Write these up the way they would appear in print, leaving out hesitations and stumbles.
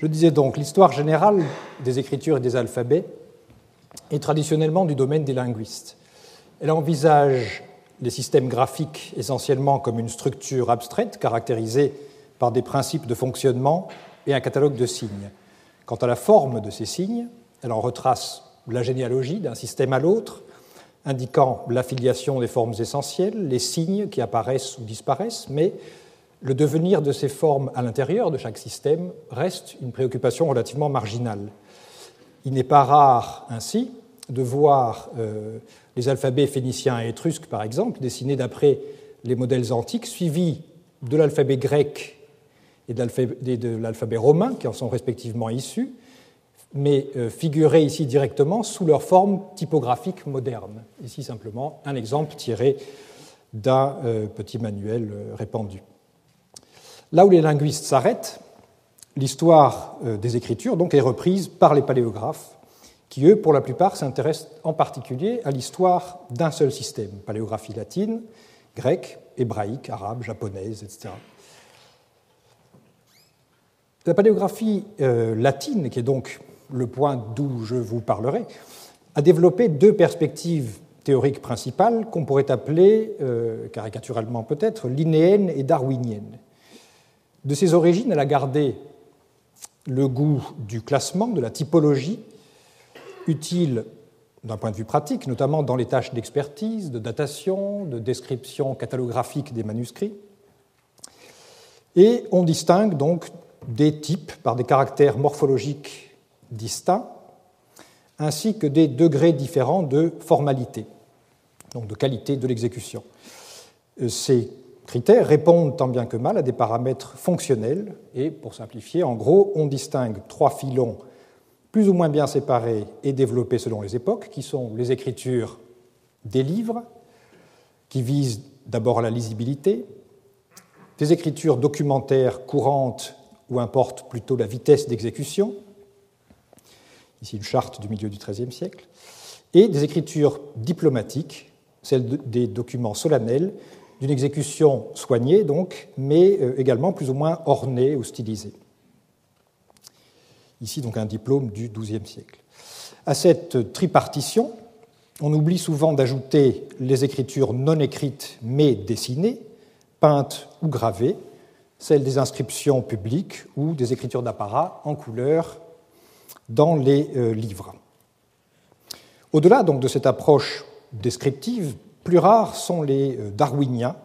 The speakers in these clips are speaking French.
Je disais donc, l'histoire générale des écritures et des alphabets est traditionnellement du domaine des linguistes. Elle envisage les systèmes graphiques essentiellement comme une structure abstraite caractérisée par des principes de fonctionnement et un catalogue de signes. Quant à la forme de ces signes, elle en retrace la généalogie d'un système à l'autre, indiquant l'affiliation des formes essentielles, les signes qui apparaissent ou disparaissent, mais le devenir de ces formes à l'intérieur de chaque système reste une préoccupation relativement marginale. Il n'est pas rare, ainsi, de voir les alphabets phéniciens et étrusques, par exemple, dessinés d'après les modèles antiques, suivis de l'alphabet grec et de l'alphabet romain, qui en sont respectivement issus, mais figurés ici directement sous leur forme typographique moderne. Ici, simplement, un exemple tiré d'un petit manuel répandu. Là où les linguistes s'arrêtent, l'histoire des écritures donc, est reprise par les paléographes, qui, eux, pour la plupart, s'intéressent en particulier à l'histoire d'un seul système, paléographie latine, grecque, hébraïque, arabe, japonaise, etc. La paléographie latine, qui est donc le point d'où je vous parlerai, a développé deux perspectives théoriques principales qu'on pourrait appeler, caricaturalement peut-être, linéennes et darwiniennes. De ses origines, elle a gardé le goût du classement, de la typologie, utile d'un point de vue pratique, notamment dans les tâches d'expertise, de datation, de description catalographique des manuscrits. Et on distingue donc des types par des caractères morphologiques distincts, ainsi que des degrés différents de formalité, donc de qualité de l'exécution. Ces critères répondent tant bien que mal à des paramètres fonctionnels et, pour simplifier, en gros, on distingue trois filons plus ou moins bien séparés et développés selon les époques, qui sont les écritures des livres, qui visent d'abord à la lisibilité, des écritures documentaires courantes où importe plutôt la vitesse d'exécution, ici une charte du milieu du XIIIe siècle, et des écritures diplomatiques, celles des documents solennels, d'une exécution soignée, donc, mais également plus ou moins ornée ou stylisée. Ici, donc, un diplôme du XIIe siècle. À cette tripartition, on oublie souvent d'ajouter les écritures non écrites mais dessinées, peintes ou gravées, celles des inscriptions publiques ou des écritures d'apparat en couleur dans les livres. Au-delà donc de cette approche descriptive, plus rares sont les darwiniens,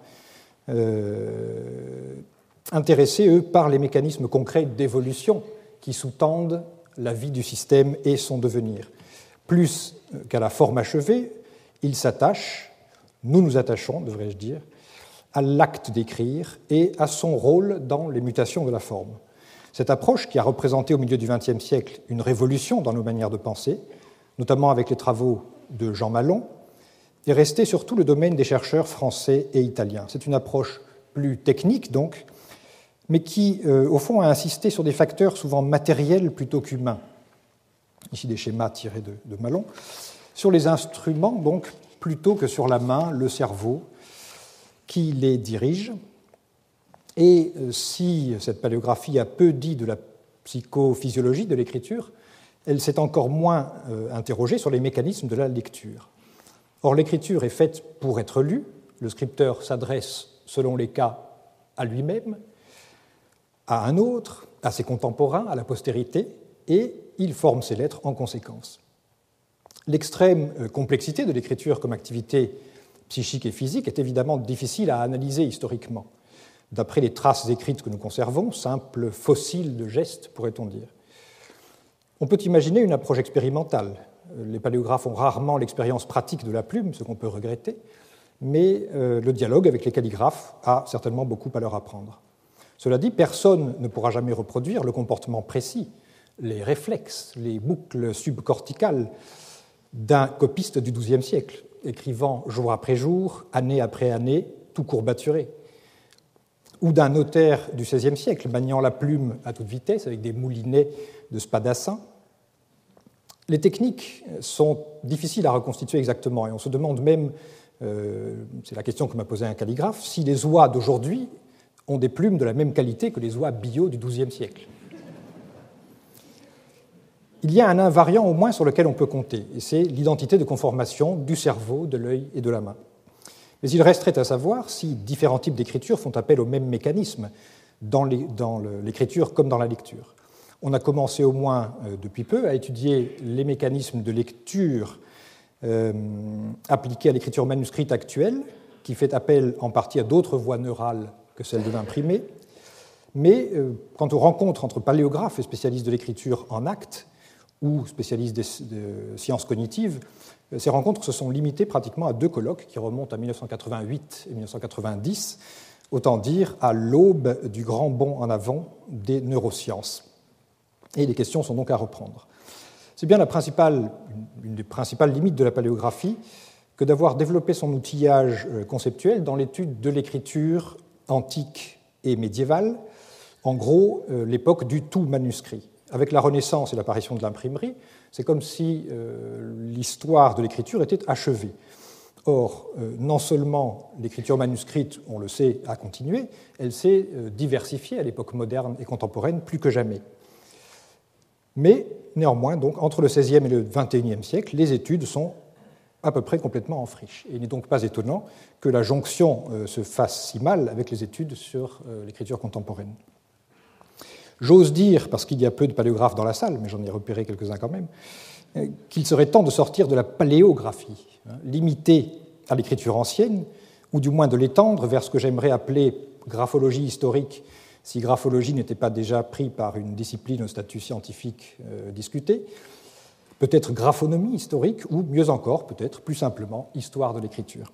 intéressés, eux, par les mécanismes concrets d'évolution qui sous-tendent la vie du système et son devenir. Plus qu'à la forme achevée, ils s'attachent, nous nous attachons, devrais-je dire, à l'acte d'écrire et à son rôle dans les mutations de la forme. Cette approche, qui a représenté au milieu du XXe siècle une révolution dans nos manières de penser, notamment avec les travaux de Jean Malon, est restée surtout le domaine des chercheurs français et italiens. C'est une approche plus technique, donc, mais qui, au fond, a insisté sur des facteurs souvent matériels plutôt qu'humains, ici des schémas tirés de Malon, sur les instruments, donc, plutôt que sur la main, le cerveau, qui les dirige. Et si cette paléographie a peu dit de la psychophysiologie de l'écriture, elle s'est encore moins interrogée sur les mécanismes de la lecture. Or, l'écriture est faite pour être lue, le scripteur s'adresse, selon les cas, à lui-même, à un autre, à ses contemporains, à la postérité, et il forme ses lettres en conséquence. L'extrême complexité de l'écriture comme activité psychique et physique est évidemment difficile à analyser historiquement. D'après les traces écrites que nous conservons, simples fossiles de gestes, pourrait-on dire. On peut imaginer une approche expérimentale. Les paléographes ont rarement l'expérience pratique de la plume, ce qu'on peut regretter, mais le dialogue avec les calligraphes a certainement beaucoup à leur apprendre. Cela dit, personne ne pourra jamais reproduire le comportement précis, les réflexes, les boucles subcorticales d'un copiste du XIIe siècle, écrivant jour après jour, année après année, tout courbaturé, ou d'un notaire du XVIe siècle, maniant la plume à toute vitesse avec des moulinets de spadassin. Les techniques sont difficiles à reconstituer exactement, et on se demande même, c'est la question que m'a posée un calligraphe, si les oies d'aujourd'hui ont des plumes de la même qualité que les oies bio du XIIe siècle. il y a un invariant au moins sur lequel on peut compter, et c'est l'identité de conformation du cerveau, de l'œil et de la main. Mais il resterait à savoir si différents types d'écriture font appel au même mécanisme dans l'écriture comme dans la lecture. On a commencé au moins depuis peu à étudier les mécanismes de lecture appliqués à l'écriture manuscrite actuelle, qui fait appel en partie à d'autres voies neurales que celles de l'imprimé. Mais quant aux rencontres entre paléographes et spécialistes de l'écriture en actes ou spécialistes de sciences cognitives, ces rencontres se sont limitées pratiquement à 2 colloques qui remontent à 1988 et 1990, autant dire à l'aube du grand bond en avant des neurosciences. Et les questions sont donc à reprendre. C'est bien une des principales limites de la paléographie que d'avoir développé son outillage conceptuel dans l'étude de l'écriture antique et médiévale, en gros l'époque du tout manuscrit. Avec la Renaissance et l'apparition de l'imprimerie, c'est comme si l'histoire de l'écriture était achevée. Or, non seulement l'écriture manuscrite, on le sait, a continué, elle s'est diversifiée à l'époque moderne et contemporaine plus que jamais. Mais néanmoins, donc, entre le XVIe et le XXIe siècle, les études sont à peu près complètement en friche. Et il n'est donc pas étonnant que la jonction se fasse si mal avec les études sur l'écriture contemporaine. J'ose dire, parce qu'il y a peu de paléographes dans la salle, mais j'en ai repéré quelques-uns quand même, qu'il serait temps de sortir de la paléographie, limitée à l'écriture ancienne, ou du moins de l'étendre vers ce que j'aimerais appeler graphologie historique, si graphologie n'était pas déjà pris par une discipline au statut scientifique discuté, peut-être graphonomie historique, ou mieux encore, peut-être plus simplement, histoire de l'écriture.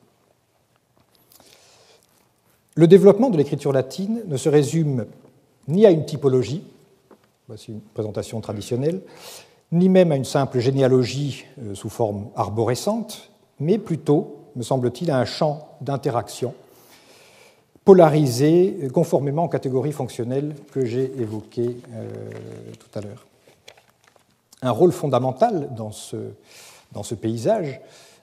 Le développement de l'écriture latine ne se résume ni à une typologie, voici une présentation traditionnelle, ni même à une simple généalogie sous forme arborescente, mais plutôt, me semble-t-il, à un champ d'interaction polarisé conformément aux catégories fonctionnelles que j'ai évoquées tout à l'heure. Un rôle fondamental dans ce paysage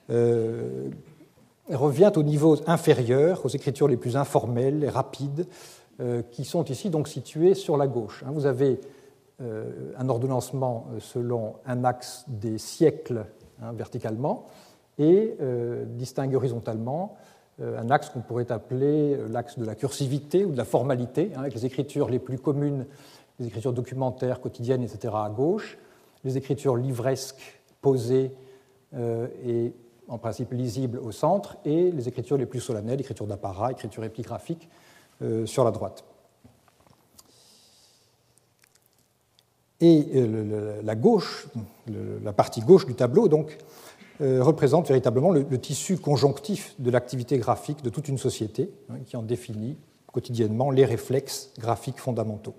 revient au niveau inférieur, aux écritures les plus informelles et rapides, qui sont ici donc situées sur la gauche. Vous avez un ordonnancement selon un axe des siècles verticalement et distingué horizontalement un axe qu'on pourrait appeler l'axe de la cursivité ou de la formalité, avec les écritures les plus communes, les écritures documentaires, quotidiennes, etc. à gauche, les écritures livresques, posées et en principe lisibles au centre, et les écritures les plus solennelles, écriture d'apparat, écriture épigraphique, sur la droite. Et la partie gauche du tableau, donc, représente véritablement le tissu conjonctif de l'activité graphique de toute une société, qui en définit quotidiennement les réflexes graphiques fondamentaux.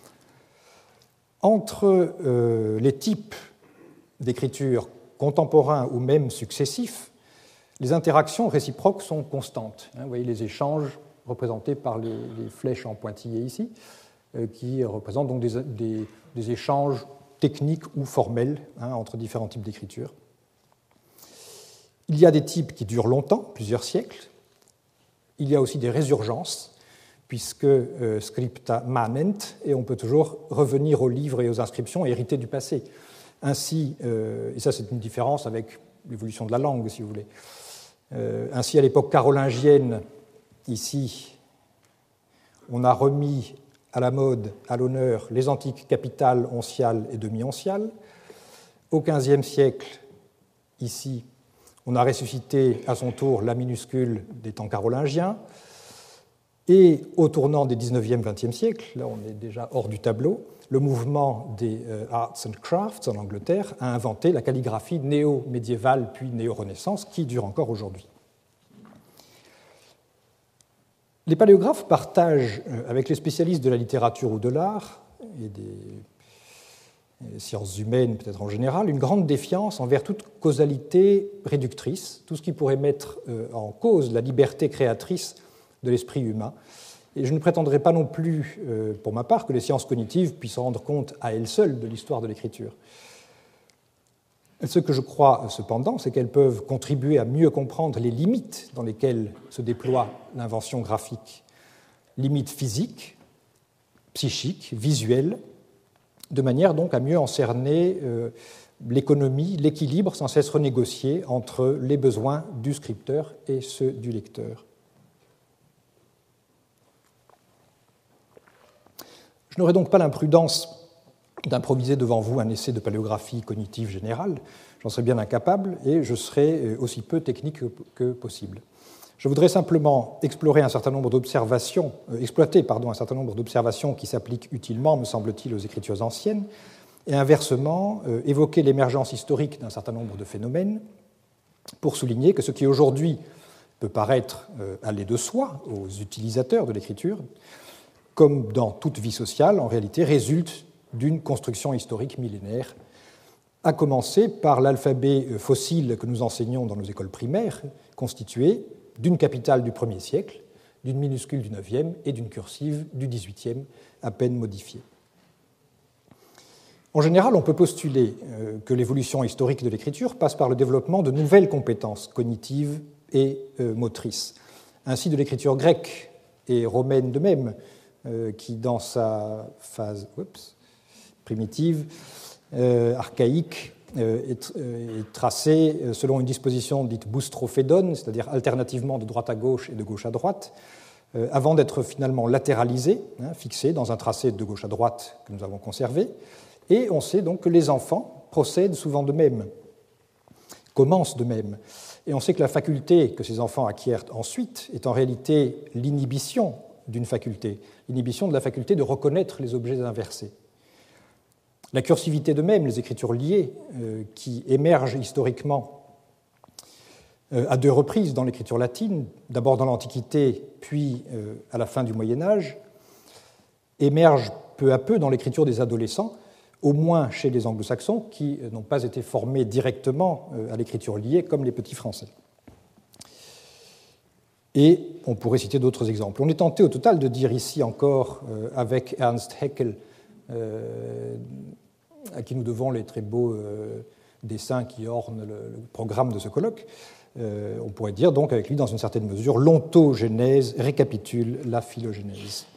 Entre les types d'écriture contemporains ou même successifs, les interactions réciproques sont constantes. Vous voyez les échanges représentés par les flèches en pointillés ici, qui représentent donc des échanges techniques ou formels entre différents types d'écriture. Il y a des types qui durent longtemps, plusieurs siècles. Il y a aussi des résurgences, puisque scripta manent, et on peut toujours revenir aux livres et aux inscriptions héritées du passé. Ainsi, et ça c'est une différence avec l'évolution de la langue, si vous voulez. Ainsi, à l'époque carolingienne, ici, on a remis à la mode, à l'honneur, les antiques capitales onciales et demi-onciales. Au XVe siècle, ici, on a ressuscité à son tour la minuscule des temps carolingiens. Et au tournant des XIXe, XXe siècles, là on est déjà hors du tableau, le mouvement des Arts and Crafts en Angleterre a inventé la calligraphie néo-médiévale puis néo-renaissance qui dure encore aujourd'hui. Les paléographes partagent avec les spécialistes de la littérature ou de l'art et des sciences humaines peut-être en général une grande défiance envers toute causalité réductrice, tout ce qui pourrait mettre en cause la liberté créatrice de l'esprit humain. Et je ne prétendrai pas non plus, pour ma part, que les sciences cognitives puissent rendre compte à elles seules de l'histoire de l'écriture. Ce que je crois cependant, c'est qu'elles peuvent contribuer à mieux comprendre les limites dans lesquelles se déploie l'invention graphique, limites physiques, psychiques, visuelles, de manière donc à mieux en cerner l'économie, l'équilibre sans cesse renégocié entre les besoins du scripteur et ceux du lecteur. Je n'aurai donc pas l'imprudence d'improviser devant vous un essai de paléographie cognitive générale, j'en serais bien incapable et je serai aussi peu technique que possible. Je voudrais simplement exploiter un certain nombre d'observations qui s'appliquent utilement, me semble-t-il, aux écritures anciennes, et inversement, évoquer l'émergence historique d'un certain nombre de phénomènes pour souligner que ce qui aujourd'hui peut paraître aller de soi aux utilisateurs de l'écriture, comme dans toute vie sociale, en réalité résulte d'une construction historique millénaire, à commencer par l'alphabet fossile que nous enseignons dans nos écoles primaires, constitué d'une capitale du 1er siècle, d'une minuscule du 9e et d'une cursive du 18e, à peine modifiée. En général, on peut postuler que l'évolution historique de l'écriture passe par le développement de nouvelles compétences cognitives et motrices, ainsi de l'écriture grecque et romaine de même, qui dans sa phase primitive, archaïque, est tracée selon une disposition dite boustrophédone, c'est-à-dire alternativement de droite à gauche et de gauche à droite, avant d'être finalement latéralisée, fixée dans un tracé de gauche à droite que nous avons conservé. Et on sait donc que les enfants procèdent souvent de même, commencent de même. Et on sait que la faculté que ces enfants acquièrent ensuite est en réalité l'inhibition d'une faculté, l'inhibition de la faculté de reconnaître les objets inversés. La cursivité de même, les écritures liées, qui émergent historiquement à deux reprises dans l'écriture latine, d'abord dans l'Antiquité, puis à la fin du Moyen Âge, émergent peu à peu dans l'écriture des adolescents, au moins chez les anglo-saxons, qui n'ont pas été formés directement à l'écriture liée comme les petits français. Et on pourrait citer d'autres exemples. On est tenté au total de dire ici encore, avec Ernst Haeckel, à qui nous devons les très beaux dessins qui ornent le programme de ce colloque, on pourrait dire donc avec lui, dans une certaine mesure, l'ontogénèse récapitule la phylogénèse.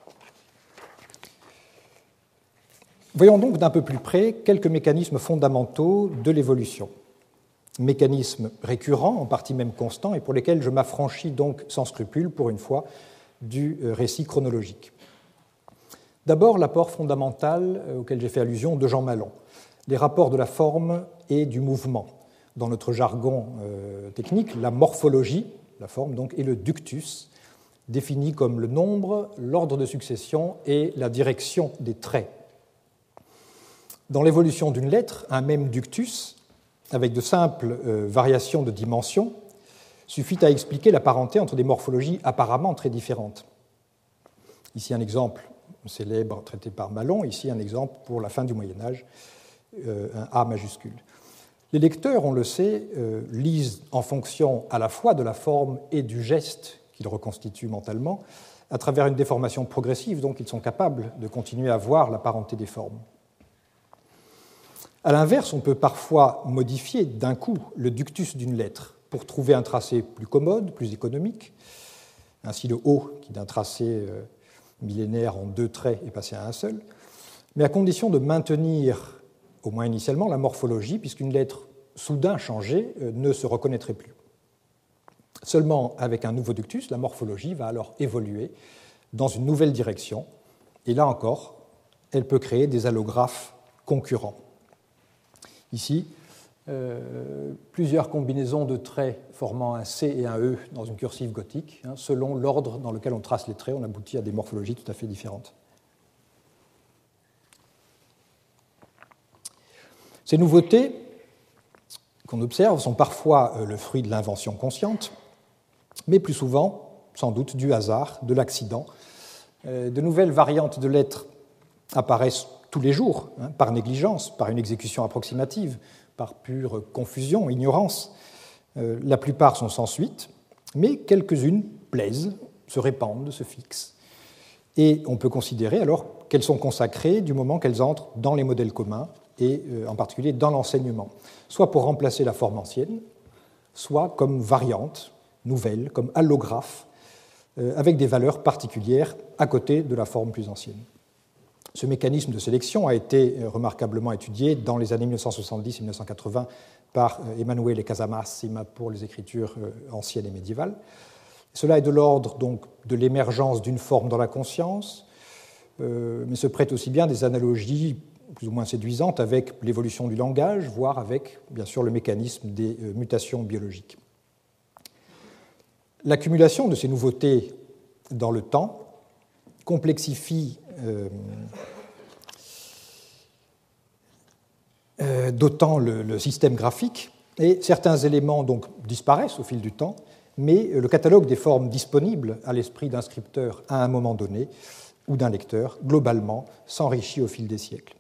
Voyons donc d'un peu plus près quelques mécanismes fondamentaux de l'évolution. Mécanismes récurrents, en partie même constants, et pour lesquels je m'affranchis donc sans scrupule, pour une fois, du récit chronologique. D'abord, l'apport fondamental auquel j'ai fait allusion de Jean Malon, les rapports de la forme et du mouvement. Dans notre jargon technique, la morphologie, la forme donc, et le ductus, définis comme le nombre, l'ordre de succession et la direction des traits. Dans l'évolution d'une lettre, un même ductus, avec de simples variations de dimension, suffit à expliquer la parenté entre des morphologies apparemment très différentes. Ici un exemple célèbre traité par Malon, ici un exemple pour la fin du Moyen-Âge, un A majuscule. Les lecteurs, on le sait, lisent en fonction à la fois de la forme et du geste qu'ils reconstituent mentalement, à travers une déformation progressive, donc ils sont capables de continuer à voir la parenté des formes. À l'inverse, on peut parfois modifier d'un coup le ductus d'une lettre pour trouver un tracé plus commode, plus économique. Ainsi, le O, qui d'un tracé millénaire en deux traits est passé à un seul, mais à condition de maintenir, au moins initialement, la morphologie, puisqu'une lettre soudain changée ne se reconnaîtrait plus. Seulement avec un nouveau ductus, la morphologie va alors évoluer dans une nouvelle direction, et là encore, elle peut créer des allographes concurrents. Ici, plusieurs combinaisons de traits formant un C et un E dans une cursive gothique. Selon l'ordre dans lequel on trace les traits, on aboutit à des morphologies tout à fait différentes. Ces nouveautés qu'on observe sont parfois le fruit de l'invention consciente, mais plus souvent, sans doute, du hasard, de l'accident. De nouvelles variantes de lettres apparaissent tous les jours, par négligence, par une exécution approximative, par pure confusion, ignorance. La plupart sont sans suite, mais quelques-unes plaisent, se répandent, se fixent. Et on peut considérer alors qu'elles sont consacrées du moment qu'elles entrent dans les modèles communs, et en particulier dans l'enseignement, soit pour remplacer la forme ancienne, soit comme variante, nouvelle, comme allographe, avec des valeurs particulières à côté de la forme plus ancienne. Ce mécanisme de sélection a été remarquablement étudié dans les années 1970 et 1980 par Emanuele Casamassima pour les écritures anciennes et médiévales. Cela est de l'ordre donc de l'émergence d'une forme dans la conscience, mais se prête aussi bien des analogies plus ou moins séduisantes avec l'évolution du langage, voire avec, bien sûr, le mécanisme des mutations biologiques. L'accumulation de ces nouveautés dans le temps complexifie d'autant le système graphique, et certains éléments donc disparaissent au fil du temps, mais le catalogue des formes disponibles à l'esprit d'un scripteur à un moment donné ou d'un lecteur, globalement, s'enrichit au fil des siècles.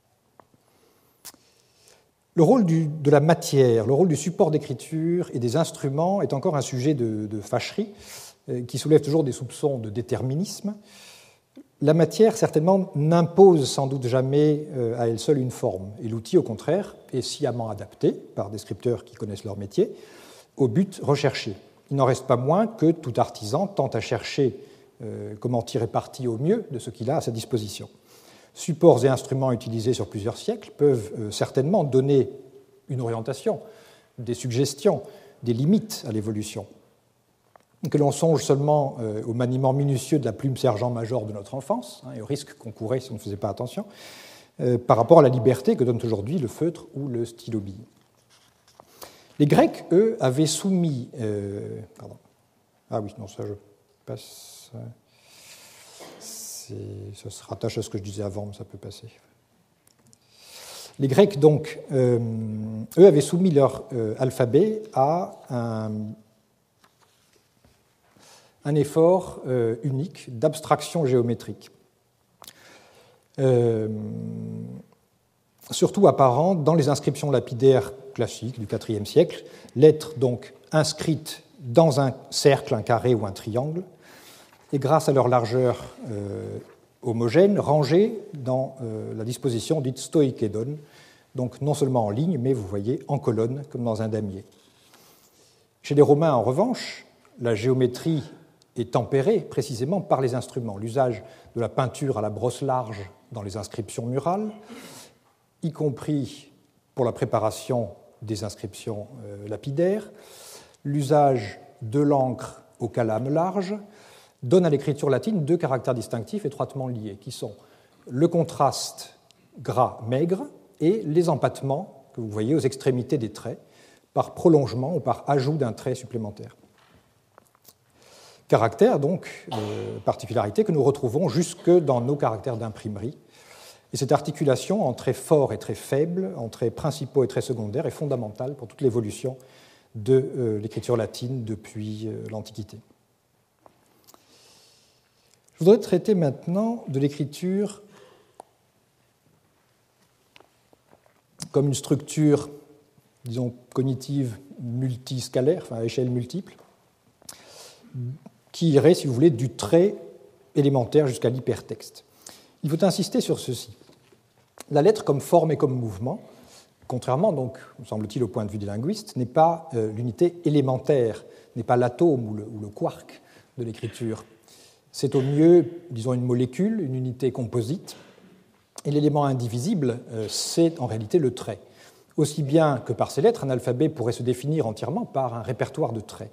Le rôle de la matière, le rôle du support d'écriture et des instruments est encore un sujet de fâcherie qui soulève toujours des soupçons de déterminisme. La matière, certainement, n'impose sans doute jamais à elle seule une forme, et l'outil, au contraire, est sciemment adapté par des scripteurs qui connaissent leur métier au but recherché. Il n'en reste pas moins que tout artisan tente à chercher comment tirer parti au mieux de ce qu'il a à sa disposition. Supports et instruments utilisés sur plusieurs siècles peuvent certainement donner une orientation, des suggestions, des limites à l'évolution. Que l'on songe seulement au maniement minutieux de la plume sergent-major de notre enfance, et au risque qu'on courait si on ne faisait pas attention, par rapport à la liberté que donne aujourd'hui le feutre ou le stylo-bille. Les Grecs, eux, avaient soumis... Ah oui, non, ça je passe... Ça se rattache à ce que je disais avant, mais ça peut passer. Les Grecs, donc, eux, avaient soumis leur alphabet à un effort unique d'abstraction géométrique, surtout apparent dans les inscriptions lapidaires classiques du IVe siècle, lettres donc inscrites dans un cercle, un carré ou un triangle, et grâce à leur largeur homogène, rangées dans la disposition dite stoïkédone, donc non seulement en ligne, mais vous voyez en colonne, comme dans un damier. Chez les Romains, en revanche, la géométrie est tempérée précisément par les instruments. L'usage de la peinture à la brosse large dans les inscriptions murales, y compris pour la préparation des inscriptions lapidaires, l'usage de l'encre au calame large, donne à l'écriture latine deux caractères distinctifs étroitement liés, qui sont le contraste gras-maigre et les empattements que vous voyez aux extrémités des traits, par prolongement ou par ajout d'un trait supplémentaire. Caractère, donc, particularité que nous retrouvons jusque dans nos caractères d'imprimerie. Et cette articulation en traits forts et très faibles, en traits principaux et traits secondaires, est fondamentale pour toute l'évolution de l'écriture latine depuis l'Antiquité. Je voudrais traiter maintenant de l'écriture comme une structure, disons, cognitive multiscalaire, enfin à échelle multiple, qui irait, si vous voulez, du trait élémentaire jusqu'à l'hypertexte. Il faut insister sur ceci. La lettre comme forme et comme mouvement, contrairement, donc, me semble-t-il, au point de vue des linguistes, n'est pas l'unité élémentaire, n'est pas l'atome ou le quark de l'écriture. C'est au mieux, disons, une molécule, une unité composite, et l'élément indivisible, c'est en réalité le trait. Aussi bien que par ces lettres, un alphabet pourrait se définir entièrement par un répertoire de traits.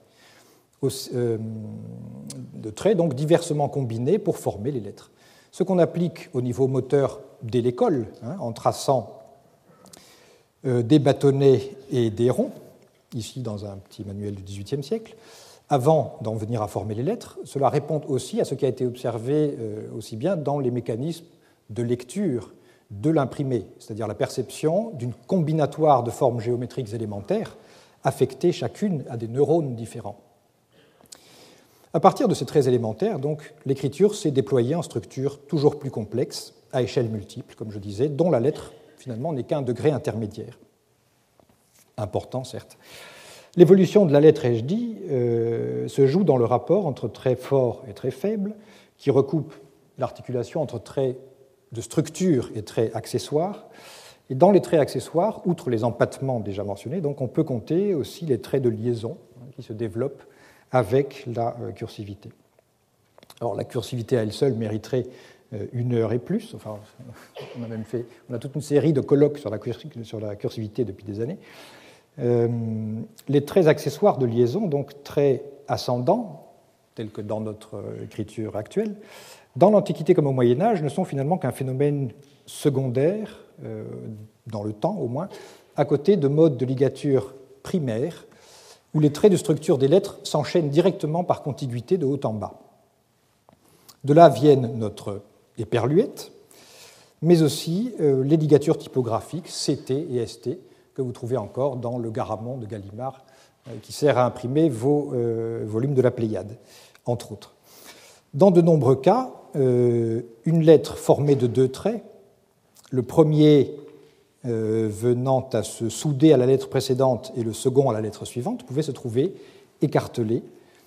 De traits donc diversement combinés pour former les lettres. Ce qu'on applique au niveau moteur dès l'école, en traçant des bâtonnets et des ronds, ici dans un petit manuel du XVIIIe siècle, avant d'en venir à former les lettres, cela répond aussi à ce qui a été observé aussi bien dans les mécanismes de lecture de l'imprimé, c'est-à-dire la perception d'une combinatoire de formes géométriques élémentaires affectées chacune à des neurones différents. À partir de ces traits élémentaires, donc, l'écriture s'est déployée en structures toujours plus complexes, à échelle multiple, comme je disais, dont la lettre, finalement, n'est qu'un degré intermédiaire. Important, certes. L'évolution de la lettre, ai-je dit, se joue dans le rapport entre traits forts et traits faibles, qui recoupent l'articulation entre traits de structure et traits accessoires. Et dans les traits accessoires, outre les empattements déjà mentionnés, donc on peut compter aussi les traits de liaison qui se développent avec la cursivité. Alors, la cursivité à elle seule mériterait 1 heure et plus. Enfin, on a toute une série de colloques sur la cursivité depuis des années. Les traits accessoires de liaison, donc traits ascendants, tels que dans notre écriture actuelle, dans l'Antiquité comme au Moyen-Âge, ne sont finalement qu'un phénomène secondaire, dans le temps au moins, à côté de modes de ligature primaires, où les traits de structure des lettres s'enchaînent directement par contiguïté de haut en bas. De là viennent notre éperluette, mais aussi les ligatures typographiques CT et ST, que vous trouvez encore dans le Garamond de Gallimard, qui sert à imprimer vos volumes de la Pléiade, entre autres. Dans de nombreux cas, une lettre formée de 2 traits, le premier venant à se souder à la lettre précédente et le second à la lettre suivante, pouvait se trouver écartelé,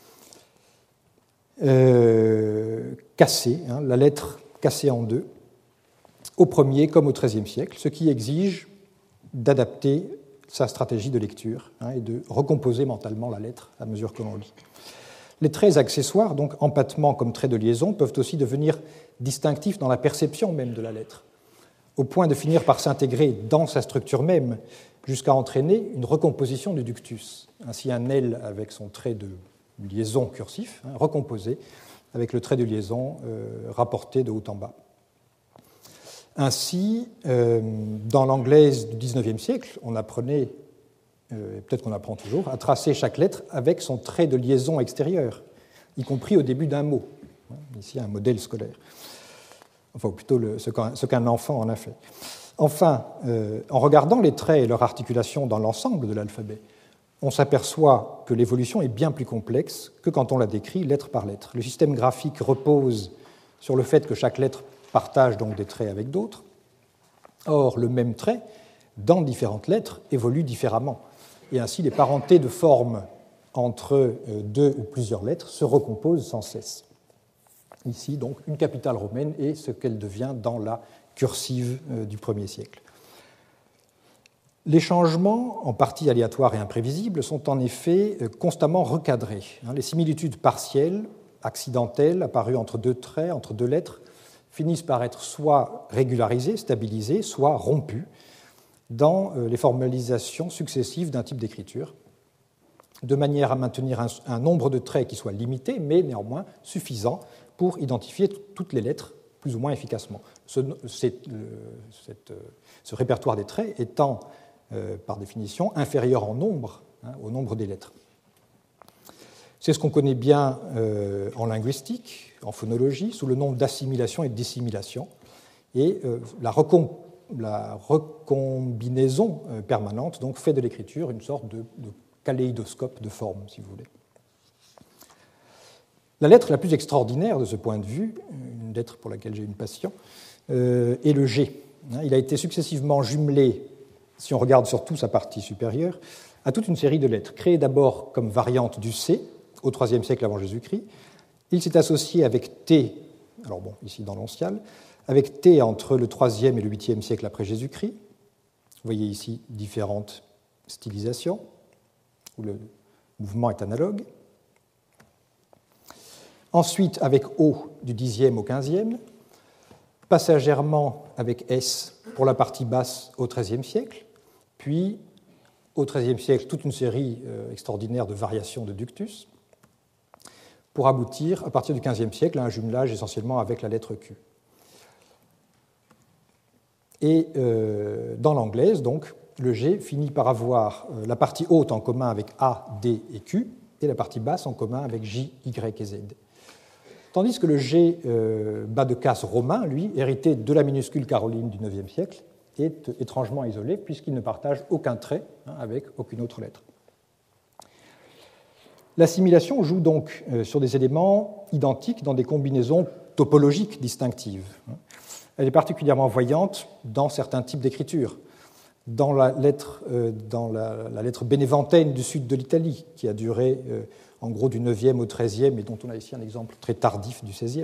cassé, la lettre cassée en 2, au 1er comme au XIIIe siècle, ce qui exige d'adapter sa stratégie de lecture et de recomposer mentalement la lettre à mesure que l'on lit. Les traits accessoires, donc empattement comme traits de liaison, peuvent aussi devenir distinctifs dans la perception même de la lettre, au point de finir par s'intégrer dans sa structure même, jusqu'à entraîner une recomposition du ductus. Ainsi, un L avec son trait de liaison cursif, recomposé avec le trait de liaison rapporté de haut en bas. Ainsi, dans l'anglaise du XIXe siècle, on apprenait, peut-être qu'on apprend toujours, à tracer chaque lettre avec son trait de liaison extérieur, y compris au début d'un mot. Ici, un modèle scolaire. Enfin, ou plutôt ce qu'un enfant en a fait. Enfin, en regardant les traits et leur articulation dans l'ensemble de l'alphabet, on s'aperçoit que l'évolution est bien plus complexe que quand on la décrit lettre par lettre. Le système graphique repose sur le fait que chaque lettre partage donc des traits avec d'autres. Or, le même trait, dans différentes lettres, évolue différemment. Et ainsi, les parentés de forme entre 2 ou plusieurs lettres se recomposent sans cesse. Ici, donc, une capitale romaine est ce qu'elle devient dans la cursive du 1er siècle. Les changements, en partie aléatoires et imprévisibles, sont en effet constamment recadrés. Les similitudes partielles, accidentelles, apparues entre 2 traits, entre 2 lettres, finissent par être soit régularisées, stabilisées, soit rompues dans les formalisations successives d'un type d'écriture, de manière à maintenir un nombre de traits qui soit limité, mais néanmoins suffisant pour identifier toutes les lettres plus ou moins efficacement. Ce répertoire des traits étant, par définition, inférieur en nombre au nombre des lettres. C'est ce qu'on connaît bien en linguistique, en phonologie, sous le nom d'assimilation et de dissimilation. Et la recombinaison permanente donc, fait de l'écriture une sorte de kaléidoscope de forme, si vous voulez. La lettre la plus extraordinaire de ce point de vue, une lettre pour laquelle j'ai une passion, est le G. Il a été successivement jumelé, si on regarde surtout sa partie supérieure, à toute une série de lettres, créées d'abord comme variante du C, au IIIe siècle avant Jésus-Christ. Il s'est associé avec T, alors bon, ici dans l'oncial, avec T entre le IIIe et le 8e siècle après Jésus-Christ. Vous voyez ici différentes stylisations, où le mouvement est analogue. Ensuite, avec O du Xe au XVe, passagèrement avec S pour la partie basse au XIIIe siècle, puis au XIIIe siècle toute une série extraordinaire de variations de ductus, pour aboutir, à partir du XVe siècle, à un jumelage essentiellement avec la lettre Q. Et dans l'anglaise, donc, le G finit par avoir la partie haute en commun avec A, D et Q, et la partie basse en commun avec J, Y et Z. Tandis que le G bas de casse romain, lui, hérité de la minuscule caroline du IXe siècle, est étrangement isolé puisqu'il ne partage aucun trait avec aucune autre lettre. L'assimilation joue donc sur des éléments identiques dans des combinaisons topologiques distinctives. Elle est particulièrement voyante dans certains types d'écriture. Dans la lettre bénéventène du sud de l'Italie, qui a duré en gros du 9e au 13e, et dont on a ici un exemple très tardif du 16e.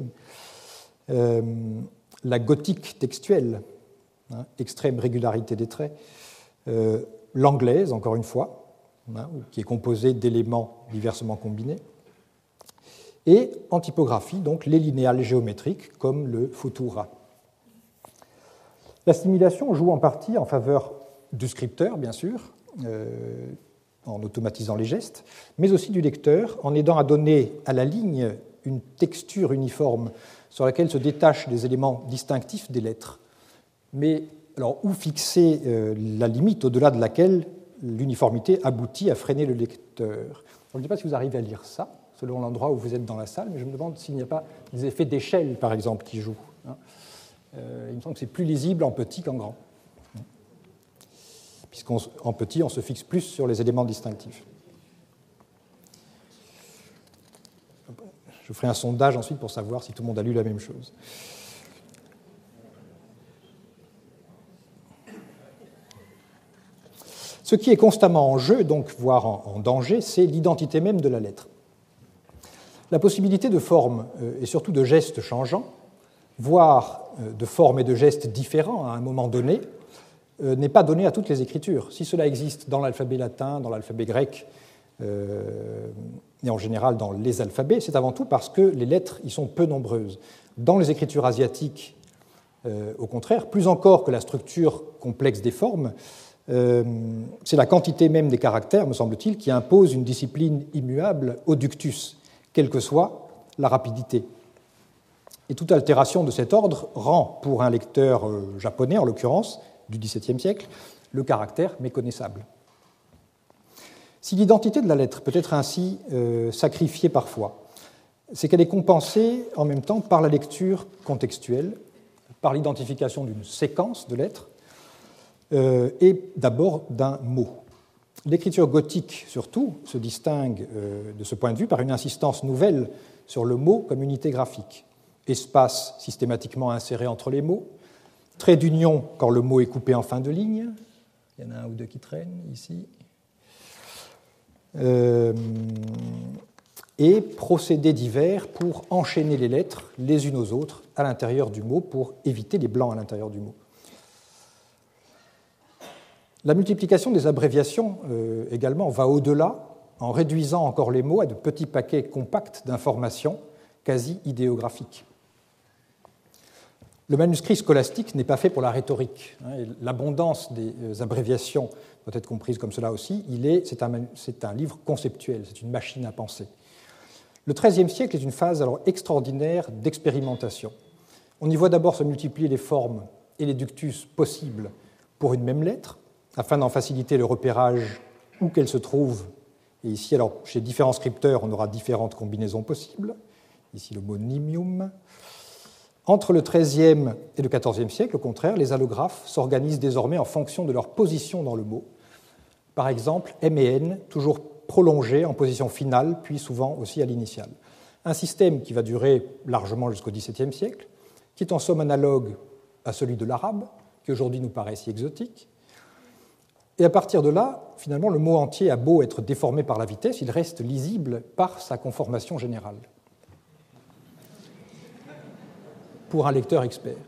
La gothique textuelle, extrême régularité des traits. L'anglaise, encore une fois, qui est composée d'éléments diversement combinés. et en typographie, donc les linéales géométriques comme le futura. La simulation joue en partie en faveur du scripteur, bien sûr, en automatisant les gestes, mais aussi du lecteur, en aidant à donner à la ligne une texture uniforme sur laquelle se détachent des éléments distinctifs des lettres. Mais alors, où fixer la limite au-delà de laquelle l'uniformité aboutit à freiner le lecteur? Je ne sais pas si vous arrivez à lire ça, selon l'endroit où vous êtes dans la salle, mais je me demande s'il n'y a pas des effets d'échelle, par exemple, qui jouent. Il me semble que c'est plus lisible en petit qu'en grand, puisqu'en petit, on se fixe plus sur les éléments distinctifs. Je ferai un sondage ensuite pour savoir si tout le monde a lu la même chose. Ce qui est constamment en jeu, donc voire en danger, c'est l'identité même de la lettre. La possibilité de formes et surtout de gestes changeants, voire de formes et de gestes différents à un moment donné, n'est pas donnée à toutes les écritures. Si cela existe dans l'alphabet latin, dans l'alphabet grec, et en général dans les alphabets, c'est avant tout parce que les lettres y sont peu nombreuses. Dans les écritures asiatiques, au contraire, plus encore que la structure complexe des formes, c'est la quantité même des caractères, me semble-t-il, qui impose une discipline immuable au ductus, quelle que soit la rapidité. Et toute altération de cet ordre rend, pour un lecteur japonais en l'occurrence, du XVIIe siècle, le caractère méconnaissable. Si l'identité de la lettre peut être ainsi sacrifiée parfois, c'est qu'elle est compensée en même temps par la lecture contextuelle, par l'identification d'une séquence de lettres, et d'abord d'un mot. L'écriture gothique, surtout, se distingue de ce point de vue par une insistance nouvelle sur le mot comme unité graphique. Espace systématiquement inséré entre les mots, trait d'union quand le mot est coupé en fin de ligne, il y en a un ou deux qui traînent ici, et procédés divers pour enchaîner les lettres les unes aux autres à l'intérieur du mot pour éviter les blancs à l'intérieur du mot. La multiplication des abréviations également va au-delà en réduisant encore les mots à de petits paquets compacts d'informations quasi idéographiques. Le manuscrit scolastique n'est pas fait pour la rhétorique. L'abondance des abréviations doit être comprise comme cela aussi. C'est un livre conceptuel, c'est une machine à penser. Le XIIIe siècle est une phase alors extraordinaire d'expérimentation. On y voit d'abord se multiplier les formes et les ductus possibles pour une même lettre, afin d'en faciliter le repérage où qu'elle se trouve. Et ici, alors, chez différents scripteurs, on aura différentes combinaisons possibles. Ici, le mot nimium. Entre le XIIIe et le XIVe siècle, au contraire, les allographes s'organisent désormais en fonction de leur position dans le mot. Par exemple, M et N, toujours prolongés en position finale, puis souvent aussi à l'initiale. Un système qui va durer largement jusqu'au XVIIe siècle, qui est en somme analogue à celui de l'arabe, qui aujourd'hui nous paraît si exotique. Et à partir de là, finalement, le mot entier a beau être déformé par la vitesse, il reste lisible par sa conformation générale. Pour un lecteur expert.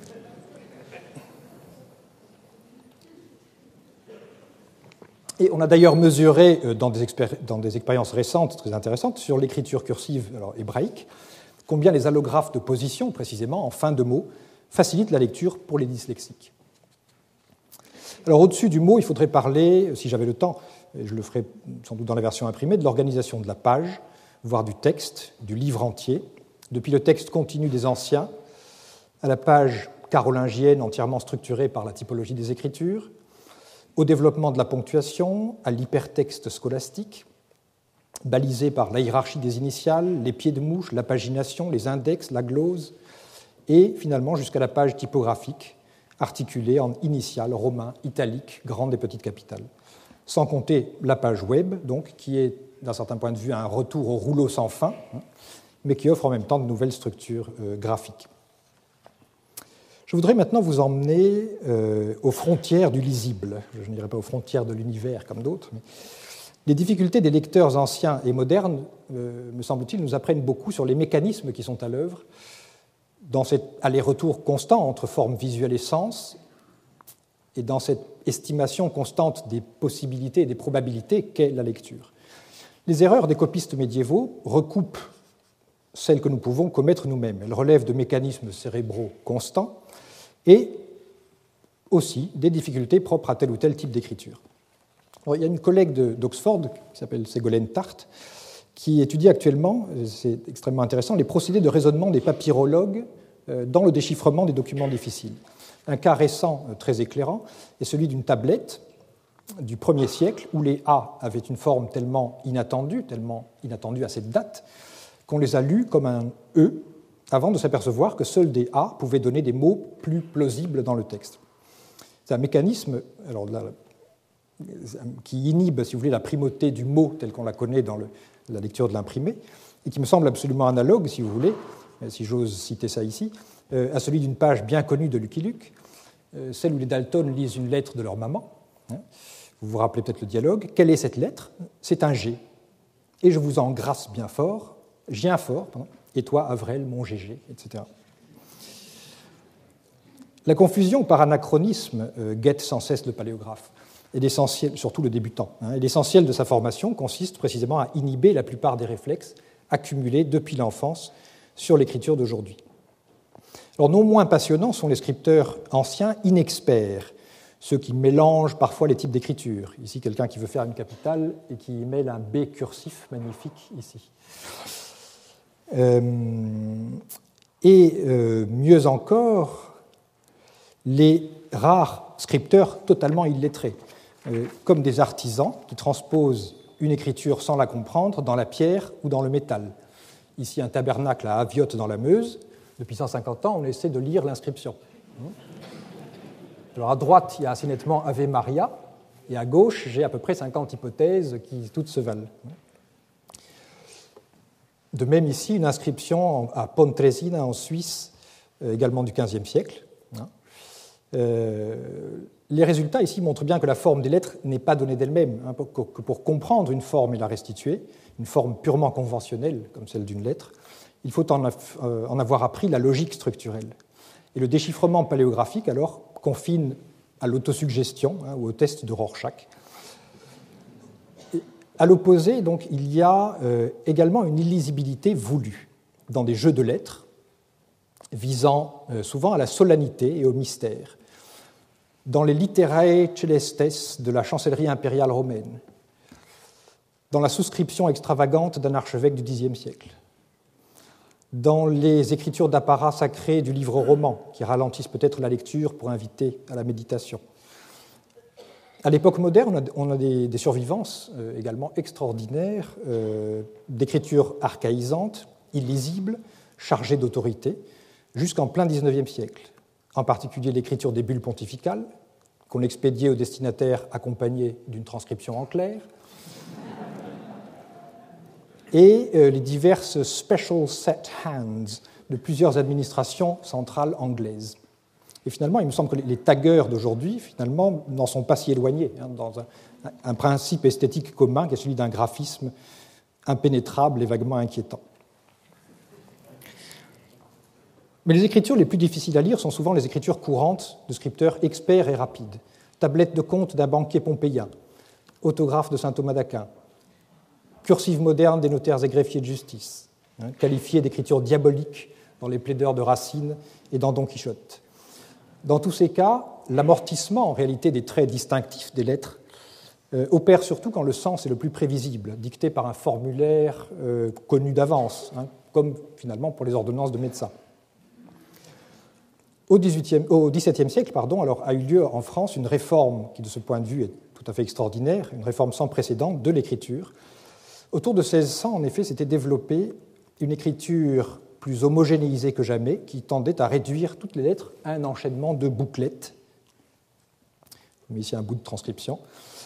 Et on a d'ailleurs mesuré dans des expériences récentes très intéressantes sur l'écriture cursive hébraïque combien les allographes de position, précisément, en fin de mot, facilitent la lecture pour les dyslexiques. Alors au-dessus du mot, il faudrait parler, si j'avais le temps, et je le ferai sans doute dans la version imprimée, de l'organisation de la page, voire du texte, du livre entier, depuis le texte continu des anciens, à la page carolingienne entièrement structurée par la typologie des écritures, au développement de la ponctuation, à l'hypertexte scolastique, balisé par la hiérarchie des initiales, les pieds de mouche, la pagination, les index, la glose, et finalement jusqu'à la page typographique, articulée en initiales, romain, italique, grande et petite capitale. Sans compter la page web, donc, qui est, d'un certain point de vue, un retour au rouleau sans fin, mais qui offre en même temps de nouvelles structures graphiques. Je voudrais maintenant vous emmener aux frontières du lisible. Je ne dirais pas aux frontières de l'univers comme d'autres. Mais les difficultés des lecteurs anciens et modernes, me semble-t-il, nous apprennent beaucoup sur les mécanismes qui sont à l'œuvre dans cet aller-retour constant entre forme visuelle et sens, et dans cette estimation constante des possibilités et des probabilités qu'est la lecture. Les erreurs des copistes médiévaux recoupent celles que nous pouvons commettre nous-mêmes. Elles relèvent de mécanismes cérébraux constants et aussi des difficultés propres à tel ou tel type d'écriture. Il y a une collègue d'Oxford qui s'appelle Ségolène Tarte qui étudie actuellement, c'est extrêmement intéressant, les procédés de raisonnement des papyrologues dans le déchiffrement des documents difficiles. Un cas récent très éclairant est celui d'une tablette du 1er siècle où les A avaient une forme tellement inattendue à cette date, qu'on les a lus comme un E avant de s'apercevoir que seuls des A pouvaient donner des mots plus plausibles dans le texte. C'est un mécanisme qui inhibe, si vous voulez, la primauté du mot tel qu'on la connaît dans la lecture de l'imprimé, et qui me semble absolument analogue, si vous voulez, si j'ose citer ça ici, à celui d'une page bien connue de Lucky Luke, celle où les Dalton lisent une lettre de leur maman. Vous vous rappelez peut-être le dialogue. Quelle est cette lettre? C'est un G. Et je vous en grâce bien fort, et toi, Avrel, mon GG, etc. La confusion par anachronisme guette sans cesse le paléographe, et l'essentiel, surtout le débutant. Et l'essentiel de sa formation consiste précisément à inhiber la plupart des réflexes accumulés depuis l'enfance sur l'écriture d'aujourd'hui. Alors, non moins passionnants sont les scripteurs anciens inexperts, ceux qui mélangent parfois les types d'écriture. Ici, quelqu'un qui veut faire une capitale et qui mêle un B cursif magnifique ici. Mieux encore, les rares scripteurs totalement illettrés, comme des artisans qui transposent une écriture sans la comprendre dans la pierre ou dans le métal. Ici, un tabernacle à Aviotte dans la Meuse. Depuis 150 ans, on essaie de lire l'inscription. Alors à droite, il y a assez nettement Ave Maria, et à gauche, j'ai à peu près 50 hypothèses qui toutes se valent. De même ici, une inscription à Pontresina en Suisse, également du XVe siècle. Les résultats ici montrent bien que la forme des lettres n'est pas donnée d'elle-même, que pour comprendre une forme et la restituer, une forme purement conventionnelle comme celle d'une lettre, il faut en avoir appris la logique structurelle. Et le déchiffrement paléographique, alors, confine à l'autosuggestion ou au test de Rorschach. À l'opposé, donc, il y a également une illisibilité voulue dans des jeux de lettres visant souvent à la solennité et au mystère. Dans les Literae Celestes de la chancellerie impériale romaine, dans la souscription extravagante d'un archevêque du Xe siècle, dans les écritures d'apparat sacré du livre roman, qui ralentissent peut-être la lecture pour inviter à la méditation. À l'époque moderne, on a des survivances également extraordinaires d'écritures archaïsantes, illisibles, chargées d'autorité, jusqu'en plein XIXe siècle. En particulier l'écriture des bulles pontificales, qu'on expédiait aux destinataires accompagnés d'une transcription en clair, et les diverses special set hands de plusieurs administrations centrales anglaises. Et finalement, il me semble que les taggeurs d'aujourd'hui, finalement, n'en sont pas si éloignés, dans un principe esthétique commun qui est celui d'un graphisme impénétrable et vaguement inquiétant. Mais les écritures les plus difficiles à lire sont souvent les écritures courantes de scripteurs experts et rapides. Tablette de compte d'un banquier pompéien, autographe de saint Thomas d'Aquin, cursive moderne des notaires et greffiers de justice, qualifiée d'écriture diabolique dans les plaideurs de Racine et dans Don Quichotte. Dans tous ces cas, l'amortissement en réalité des traits distinctifs des lettres opère surtout quand le sens est le plus prévisible, dicté par un formulaire connu d'avance, comme finalement pour les ordonnances de médecins. Au XVIIe siècle, alors, a eu lieu en France une réforme qui, de ce point de vue, est tout à fait extraordinaire, une réforme sans précédent de l'écriture. Autour de 1600, en effet, s'était développée une écriture plus homogénéisée que jamais, qui tendait à réduire toutes les lettres à un enchaînement de bouclettes. Je mets ici un bout de transcription.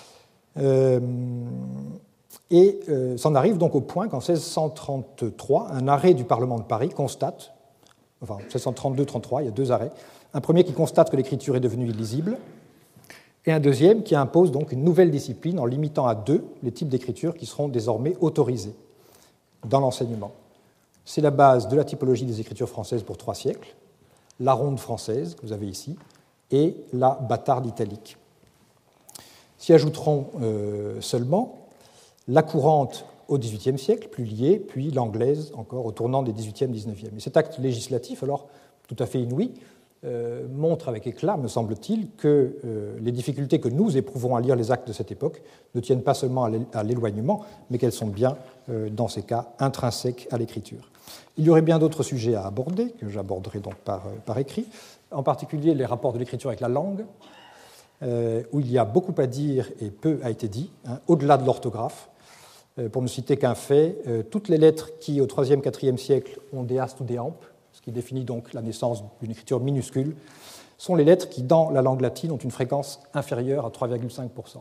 S'en arrive donc au point qu'en 1633, un arrêt du Parlement de Paris constate, enfin 1632-33, il y a deux arrêts, un premier qui constate que l'écriture est devenue illisible, et un deuxième qui impose donc une nouvelle discipline en limitant à 2 les types d'écriture qui seront désormais autorisés dans l'enseignement. C'est la base de la typologie des écritures françaises pour 3 siècles, la ronde française, que vous avez ici, et la bâtarde italique. S'y ajouteront seulement la courante au XVIIIe siècle, plus liée, puis l'anglaise encore au tournant des XVIIIe, XIXe. Et cet acte législatif, alors tout à fait inouï, montre avec éclat, me semble-t-il, que les difficultés que nous éprouvons à lire les actes de cette époque ne tiennent pas seulement à l'éloignement, mais qu'elles sont bien, dans ces cas, intrinsèques à l'écriture. Il y aurait bien d'autres sujets à aborder, que j'aborderai donc par écrit, en particulier les rapports de l'écriture avec la langue, où il y a beaucoup à dire et peu a été dit, au-delà de l'orthographe. Pour ne citer qu'un fait, toutes les lettres qui, au IIIe, IVe siècle, ont des astes ou des ampes, ce qui définit donc la naissance d'une écriture minuscule, sont les lettres qui, dans la langue latine, ont une fréquence inférieure à 3,5%.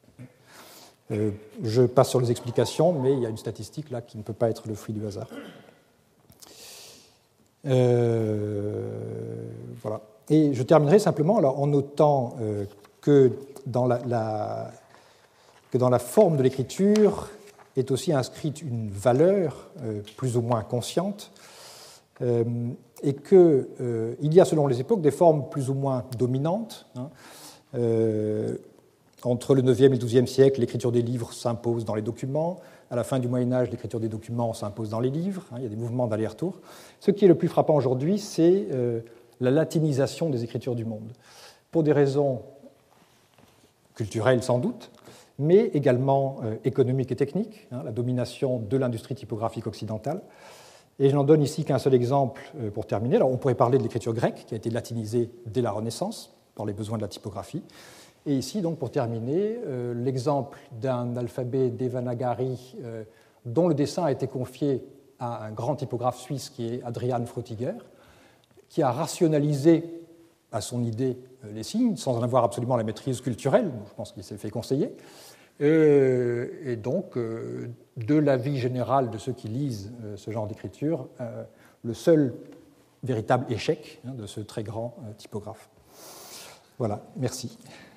Je passe sur les explications, mais il y a une statistique là qui ne peut pas être le fruit du hasard. Voilà. Et je terminerai simplement alors, en notant que dans la forme de l'écriture est aussi inscrite une valeur plus ou moins consciente, et qu'il y a, selon les époques, des formes plus ou moins dominantes. Entre le IXe et le XIIe siècle, l'écriture des livres s'impose dans les documents. À la fin du Moyen-Âge, l'écriture des documents s'impose dans les livres. Il y a des mouvements d'aller-retour. Ce qui est le plus frappant aujourd'hui, c'est la latinisation des écritures du monde. Pour des raisons culturelles, sans doute, mais également économiques et techniques, la domination de l'industrie typographique occidentale. Et je n'en donne ici qu'un seul exemple pour terminer. Alors, on pourrait parler de l'écriture grecque, qui a été latinisée dès la Renaissance, par les besoins de la typographie. Et ici, donc, pour terminer, l'exemple d'un alphabet Devanagari dont le dessin a été confié à un grand typographe suisse qui est Adrian Frottiger, qui a rationalisé à son idée les signes, sans en avoir absolument la maîtrise culturelle. Je pense qu'il s'est fait conseiller. Et donc, de l'avis général de ceux qui lisent ce genre d'écriture, le seul véritable échec de ce très grand typographe. Voilà, merci.